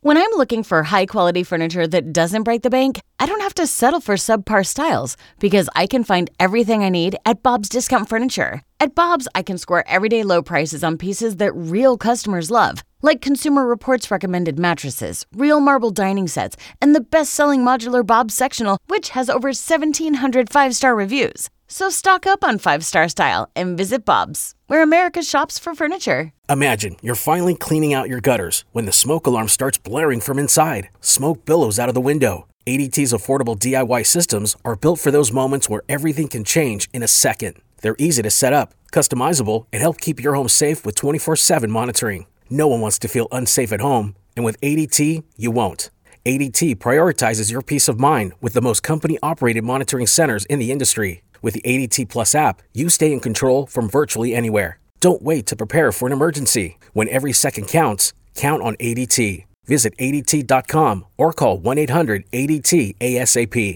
When I'm looking for high-quality furniture that doesn't break the bank, I don't have to settle for subpar styles because I can find everything I need at Bob's Discount Furniture. At Bob's, I can score everyday low prices on pieces that real customers love, like Consumer Reports recommended mattresses, real marble dining sets, and the best-selling modular Bob's sectional, which has over 1,700 five-star reviews. So stock up on five-star style and visit Bob's, where America shops for furniture. Imagine you're finally cleaning out your gutters when the smoke alarm starts blaring from inside. Smoke billows out of the window. ADT's affordable DIY systems are built for those moments where everything can change in a second. They're easy to set up, customizable, and help keep your home safe with 24/7 monitoring. No one wants to feel unsafe at home, and with ADT, you won't. ADT prioritizes your peace of mind with the most company-operated monitoring centers in the industry. With the ADT Plus app, you stay in control from virtually anywhere. Don't wait to prepare for an emergency. When every second counts, count on ADT. Visit ADT.com or call 1-800-ADT-ASAP.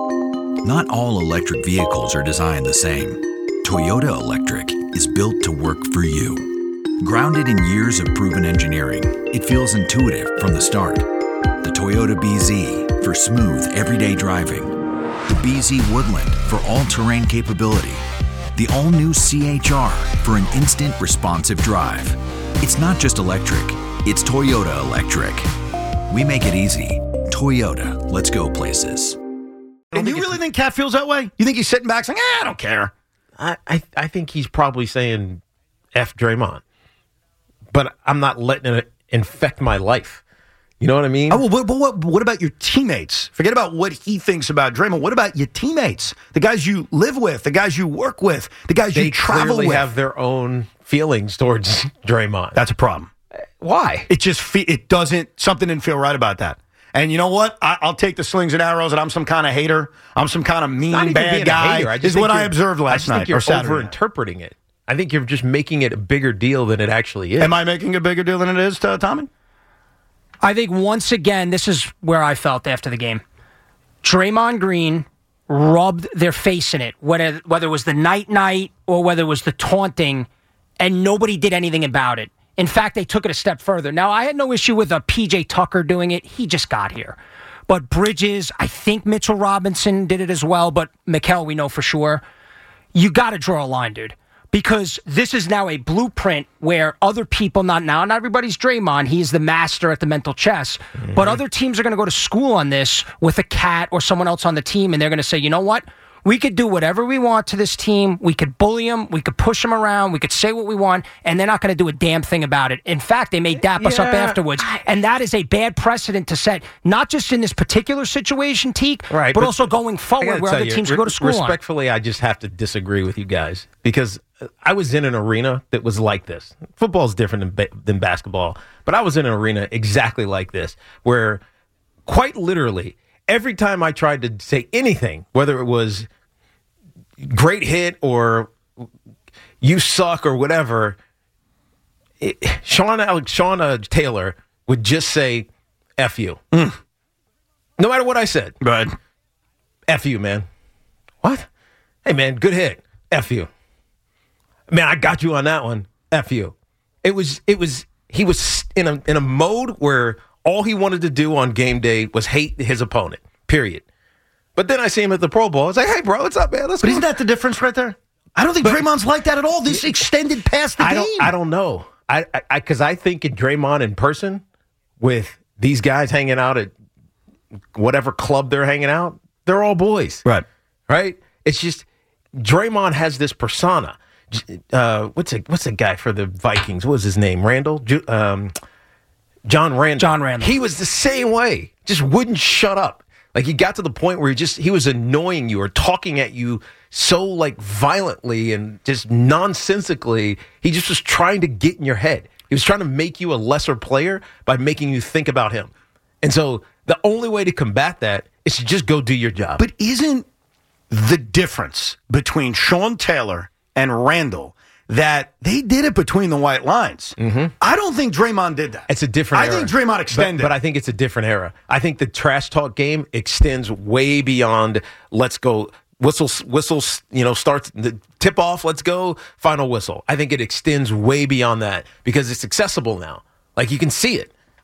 Not all electric vehicles are designed the same. Toyota Electric is built to work for you. Grounded in years of proven engineering, it feels intuitive from the start. The Toyota BZ for smooth, everyday driving. The BZ Woodland for all-terrain capability. The all-new CHR for an instant responsive drive. It's not just electric, it's Toyota Electric. We make it easy. Toyota, let's go places. And you really think Cat feels that way? You think he's sitting back saying, I don't care? I think he's probably saying F Draymond. But I'm not letting it infect my life. You know what I mean? Oh, well, what about your teammates? Forget about what he thinks about Draymond. What about your teammates? The guys you live with, the guys you work with, the guys you travel with. They clearly have their own feelings towards Draymond. That's a problem. Why? Something didn't feel right about that. And you know what? I'll take the slings and arrows that I'm some kind of hater. I'm some kind of mean, bad guy. Is what I observed last night. I think you're over-interpreting it. I think you're just making it a bigger deal than it actually is. Am I making a bigger deal than it is, Tommy? I think once again, this is where I felt after the game. Draymond Green rubbed their face in it, whether it was the night or whether it was the taunting, and nobody did anything about it. In fact, they took it a step further. Now, I had no issue with P.J. Tucker doing it. He just got here. But Bridges, I think Mitchell Robinson did it as well, but Mikal, we know for sure. You got to draw a line, dude. Because this is now a blueprint where other people, not everybody's Draymond, he's the master at the mental chess, but other teams are going to go to school on this with a Cat or someone else on the team, and they're going to say, you know what? We could do whatever we want to this team. We could bully them. We could push them around. We could say what we want, and they're not going to do a damn thing about it. In fact, they may dap us up afterwards, and that is a bad precedent to set, not just in this particular situation, Teak, but also going forward where other teams go to school Respectfully, I just have to disagree with you guys because I was in an arena that was like this. Football is different than basketball, but I was in an arena exactly like this where quite literally every time I tried to say anything, whether it was great hit or you suck or whatever, Shauna Taylor would just say, F you. No matter what I said. Right. F you, man. What? Hey, man, good hit. F you. Man, I got you on that one. F you. He was in a mode where all he wanted to do on game day was hate his opponent, period. But then I see him at the Pro Bowl. It's like, hey, bro, what's up, man? Let's go. Isn't that the difference right there? I don't think Draymond's like that at all. This extended past the game. I don't know. Because I think in Draymond in person, with these guys hanging out at whatever club they're hanging out, they're all boys. Right? It's just Draymond has this persona. What's a guy for the Vikings? What was his name? Randall? John Randall. John Randall. He was the same way. Just wouldn't shut up. Like he got to the point where he was annoying you or talking at you so like violently and just nonsensically. He just was trying to get in your head. He was trying to make you a lesser player by making you think about him. And so the only way to combat that is to just go do your job. But isn't the difference between Sean Taylor and Randall that they did it between the white lines? I don't think Draymond did that. It's a different era. I think Draymond extended. But I think it's a different era. I think the trash talk game extends way beyond let's go, whistles, starts the tip off, let's go, final whistle. I think it extends way beyond that because it's accessible now. Like you can see it.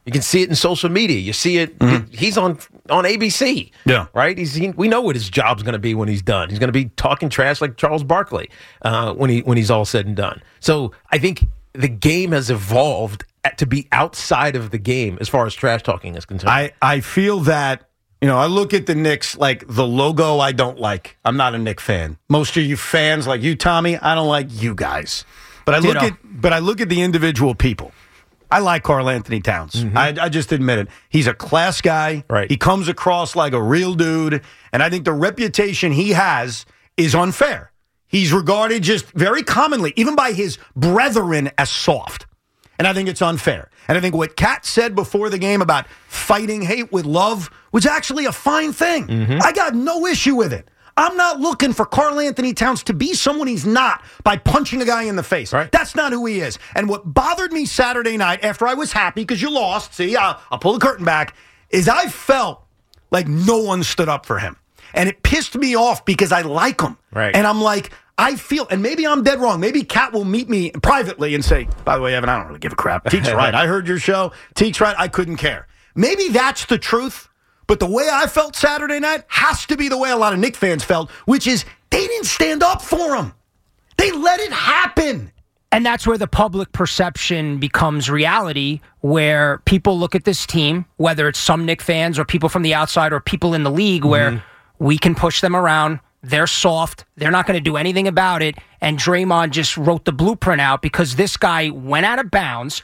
You can see it in social media. You see it. He's on ABC. Yeah. Right? We know what his job's going to be when he's done. He's going to be talking trash like Charles Barkley when he's all said and done. So I think the game has evolved to be outside of the game as far as trash talking is concerned. I feel that, I look at the Knicks, like the logo I don't like. I'm not a Knicks fan. Most of you fans like you, Tommy, I don't like you guys. But I look at the individual people. I like Karl Anthony Towns. Mm-hmm. I just admit it. He's a class guy. Right. He comes across like a real dude. And I think the reputation he has is unfair. He's regarded just very commonly, even by his brethren, as soft. And I think it's unfair. And I think what Kat said before the game about fighting hate with love was actually a fine thing. Mm-hmm. I got no issue with it. I'm not looking for Karl Anthony Towns to be someone he's not by punching a guy in the face. Right. That's not who he is. And what bothered me Saturday night after I was happy because you lost, I'll pull the curtain back, is I felt like no one stood up for him. And it pissed me off because I like him. Right. And I'm like, I feel, and maybe I'm dead wrong. Maybe Kat will meet me privately and say, by the way, Evan, I don't really give a crap. Teek's right. I heard your show. Teek's right. I couldn't care. Maybe that's the truth. But the way I felt Saturday night has to be the way a lot of Knicks fans felt, which is they didn't stand up for him. They let it happen. And that's where the public perception becomes reality, where people look at this team, whether it's some Knicks fans or people from the outside or people in the league, where we can push them around. They're soft. They're not going to do anything about it. And Draymond just wrote the blueprint out because this guy went out of bounds.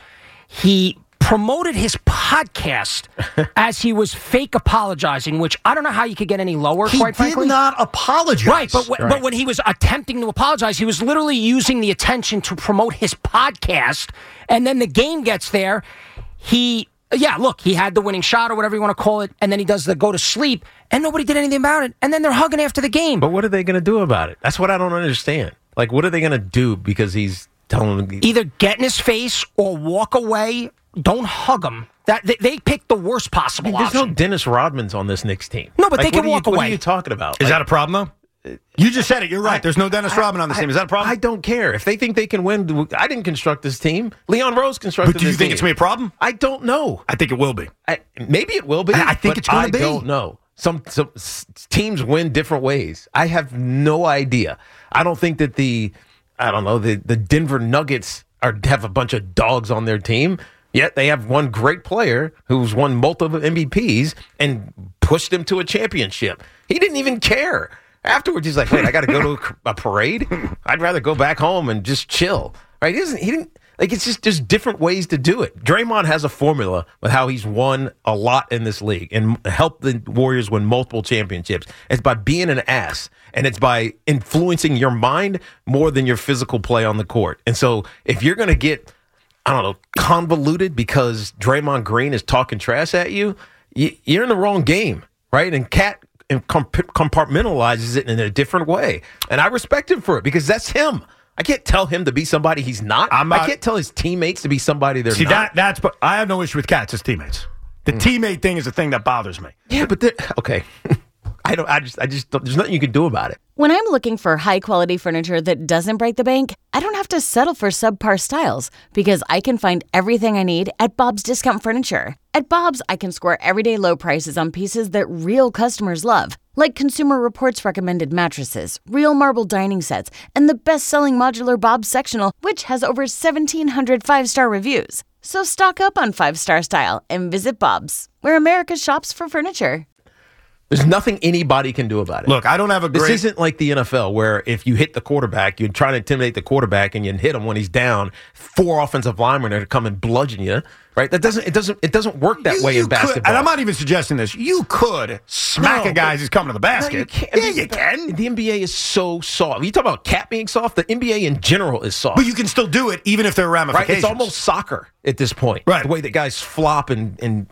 He promoted his podcast as he was fake apologizing, which I don't know how you could get any lower, quite frankly. He did not apologize. Right, but when he was attempting to apologize, he was literally using the attention to promote his podcast, and then the game gets there. He had the winning shot or whatever you want to call it, and then he does the go to sleep, and nobody did anything about it, and then they're hugging after the game. But what are they going to do about it? That's what I don't understand. Like, what are they going to do because he's telling them? Either get in his face or walk away. Don't hug him. They picked the worst possible There's option. no Dennis Rodmans on this Knicks team. No, but they can walk away. What are you talking about? Is that a problem, though? You just said it. You're right. There's no Dennis Rodman on the team. Is that a problem? I don't care. If they think they can win, I didn't construct this team. Leon Rose constructed this team. But do you think it's going to be a problem? I don't know. I think it will be. Maybe it will be. I think it's going to be. I don't know. Some teams win different ways. I have no idea. I don't think that the Denver Nuggets have a bunch of dogs on their team. Yet they have one great player who's won multiple MVPs and pushed them to a championship. He didn't even care. Afterwards, he's like, wait, I got to go to a parade? I'd rather go back home and just chill. Right? He didn't. Like, it's just different ways to do it. Draymond has a formula with how he's won a lot in this league and helped the Warriors win multiple championships. It's by being an ass, and it's by influencing your mind more than your physical play on the court. And so if you're going to get, convoluted because Draymond Green is talking trash at you, you're in the wrong game, right? And Kat compartmentalizes it in a different way. And I respect him for it because that's him. I can't tell him to be somebody he's not. I can't tell his teammates to be somebody they're not. But I have no issue with Kat, his teammates. The teammate thing is the thing that bothers me. Yeah, but okay. I just there's nothing you can do about it. When I'm looking for high-quality furniture that doesn't break the bank, I don't have to settle for subpar styles because I can find everything I need at Bob's Discount Furniture. At Bob's, I can score everyday low prices on pieces that real customers love, like Consumer Reports recommended mattresses, real marble dining sets, and the best-selling modular Bob's Sectional, which has over 1,700 five-star reviews. So stock up on five-star style and visit Bob's, where America shops for furniture. There's nothing anybody can do about it. Look, I don't have a great... This isn't like the NFL where if you hit the quarterback, you're trying to intimidate the quarterback and you hit him when he's down. 4 offensive linemen are to come and bludgeon you, right? It doesn't work that way in basketball. And I'm not even suggesting this. You could smack a guy as he's coming to the basket. No, you can't. You can. The NBA is so soft. You talk about Cat being soft. The NBA in general is soft. But you can still do it even if there are ramifications. Right? It's almost soccer at this point. Right. The way that guys flop and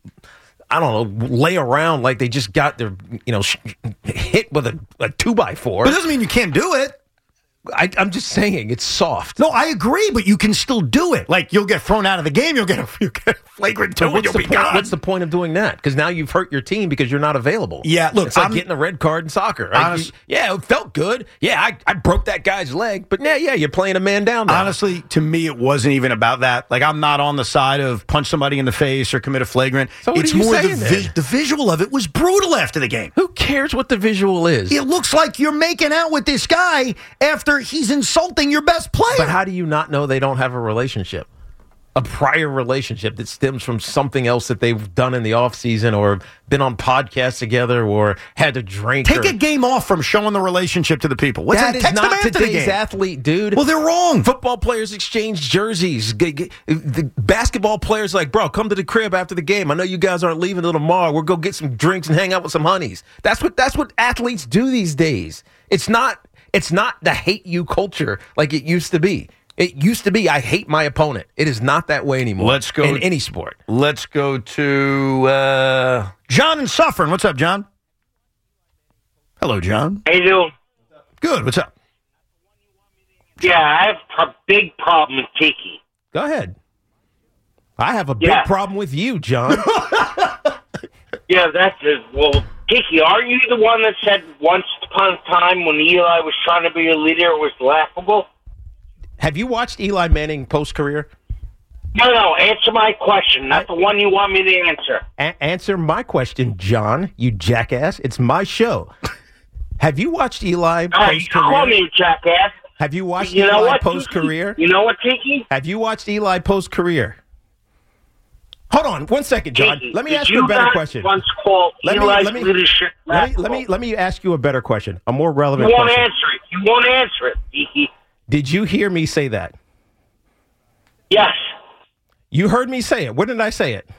I don't know, lay around like they just got their, hit with a 2x4. But it doesn't mean you can't do it. I'm just saying it's soft. No, I agree, but you can still do it. Like, you'll get thrown out of the game. You'll get a flagrant 2 and you'll be gone. What's the point of doing that? Because now you've hurt your team because you're not available. Yeah, look, it's like getting a red card in soccer. Right? Yeah, it felt good. Yeah, I broke that guy's leg. But yeah, you're playing a man down now. Honestly, to me, it wasn't even about that. Like, I'm not on the side of punch somebody in the face or commit a flagrant. So what it's are you more saying the visual of it was brutal after the game. Who cares what the visual is? It looks like you're making out with this guy after he's insulting your best player. But how do you not know they don't have a relationship? A prior relationship that stems from something else that they've done in the offseason or been on podcasts together or had to drink. Take a game off from showing the relationship to the people. That is not today's athlete, dude. Well, they're wrong. Football players exchange jerseys. The basketball players like, bro, come to the crib after the game. I know you guys aren't leaving till tomorrow. We'll go get some drinks and hang out with some honeys. That's what athletes do these days. It's not the hate you culture like it used to be. It used to be, I hate my opponent. It is not that way anymore. Let's go in any sport. Let's go to John in Suffern. What's up, John? Hello, John. How you doing? Good. What's up? Yeah, I have a big problem with Tiki. Go ahead. I have a big problem with you, John. Yeah, that's it. Well, Tiki, are you the one that said once upon a time when Eli was trying to be a leader, it was laughable? Have you watched Eli Manning post-career? No, answer my question, not the one you want me to answer. Answer my question, John, you jackass. It's my show. Have you watched Eli post-career? Call me a jackass. Have you watched Eli post-career? You know what, Tiki? Have you watched Eli post-career? Hold on 1 second, John. Tiki, let me ask you a better question. Once call Eli's leadership let me ask you a better question, a more relevant question. You won't answer it, Tiki. Did you hear me say that? Yes. You heard me say it. When did I say it?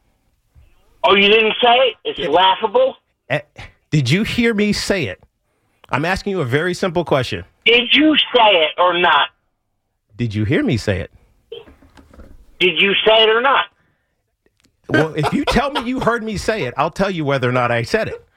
Oh, you didn't say it? It's laughable? Did you hear me say it? I'm asking you a very simple question. Did you say it or not? Did you hear me say it? Did you say it or not? Well, if you tell me you heard me say it, I'll tell you whether or not I said it.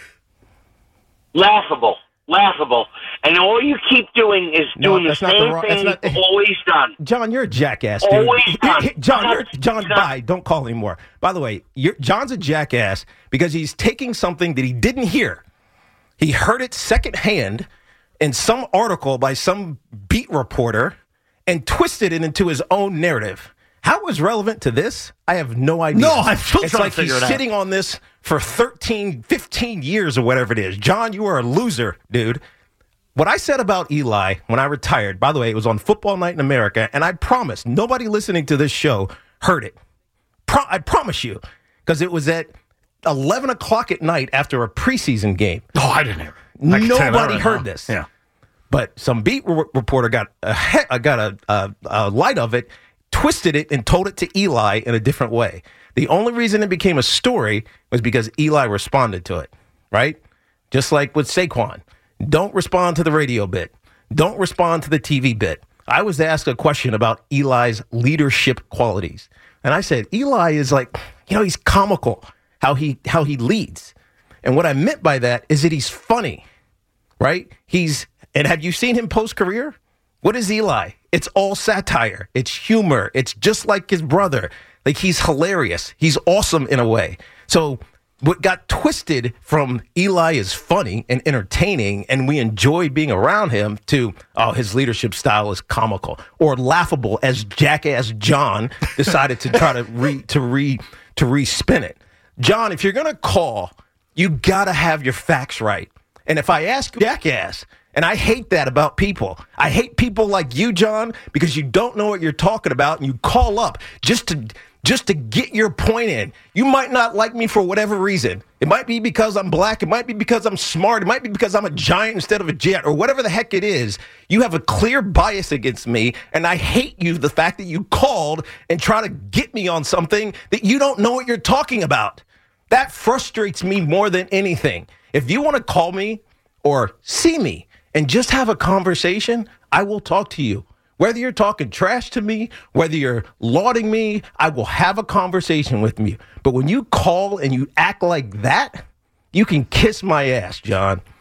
Laughable. And all you keep doing is doing the same thing you've always done. John, you're a jackass, dude. Always done. John, bye. Don't call anymore. By the way, John's a jackass because he's taking something that he didn't hear. He heard it secondhand in some article by some beat reporter and twisted it into his own narrative. How it was relevant to this, I have no idea. No, I'm still trying to figure it out. It's like he's sitting on this for 13, 15 years or whatever it is. John, you are a loser, dude. What I said about Eli when I retired, by the way, it was on Football Night in America, and I promise nobody listening to this show heard it. I promise you, because it was at 11 o'clock at night after a preseason game. Oh, I didn't hear it. Nobody heard this. Yeah. But some beat reporter got a light of it, twisted it, and told it to Eli in a different way. The only reason it became a story was because Eli responded to it, right? Just like with Saquon. Don't respond to the radio bit. Don't respond to the TV bit. I was asked a question about Eli's leadership qualities. And I said, Eli is like, he's comical, how he leads. And what I meant by that is that he's funny, right? And have you seen him post-career? What is Eli? It's all satire. It's humor. It's just like his brother. Like, he's hilarious. He's awesome in a way. So what got twisted from Eli is funny and entertaining, and we enjoy being around him, to, his leadership style is comical or laughable, as jackass John decided to try to respin it. John, if you're going to call, you got to have your facts right. And if I ask you, jackass, and I hate that about people. I hate people like you, John, because you don't know what you're talking about, and you call up just to get your point in. You might not like me for whatever reason. It might be because I'm black. It might be because I'm smart. It might be because I'm a giant instead of a jet, or whatever the heck it is. You have a clear bias against me, and I hate you, the fact that you called and try to get me on something that you don't know what you're talking about. That frustrates me more than anything. If you want to call me or see me and just have a conversation, I will talk to you. Whether you're talking trash to me, whether you're lauding me, I will have a conversation with you. But when you call and you act like that, you can kiss my ass, John.